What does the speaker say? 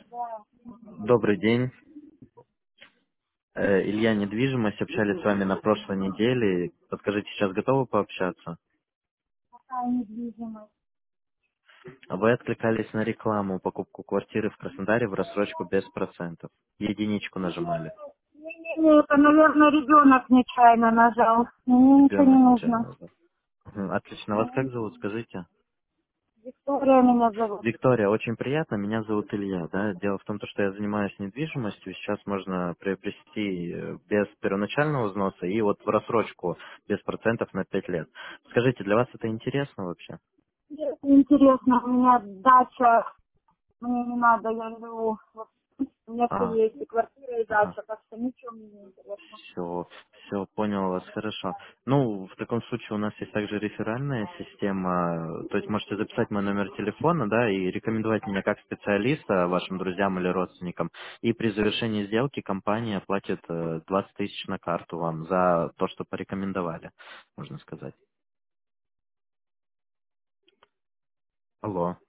Да, Добрый день. Илья, недвижимость. Общались с вами на прошлой неделе. Подскажите, сейчас готовы пообщаться? такая недвижимость. Вы откликались на рекламу, покупку квартиры в Краснодаре в рассрочку без процентов. Единичку нажимали. Не, это, наверное, ребенок нечаянно нажал. Мне ничего не Ребенок нужно. нечаянно нажал. Мгм. Отлично. Вас Мне как зовут, ничего. скажите? Виктория меня зовут. Виктория, очень приятно. Меня зовут Илья. Да? Дело в том, что я занимаюсь недвижимостью. Сейчас можно приобрести без первоначального взноса и вот в рассрочку без процентов на 5 лет. Скажите, для вас это интересно вообще? Интересно, у меня дача, мне не надо, я живу. У меня все А, есть, и квартира, и ага. дача, так что ничего мне не интересно. Все, понял вас, хорошо. Ну, в таком случае у нас есть также реферальная система, то есть можете записать мой номер телефона, да, и рекомендовать меня как специалиста вашим друзьям или родственникам. И при завершении сделки компания платит 20 тысяч на карту вам за то, что порекомендовали, можно сказать. Алло.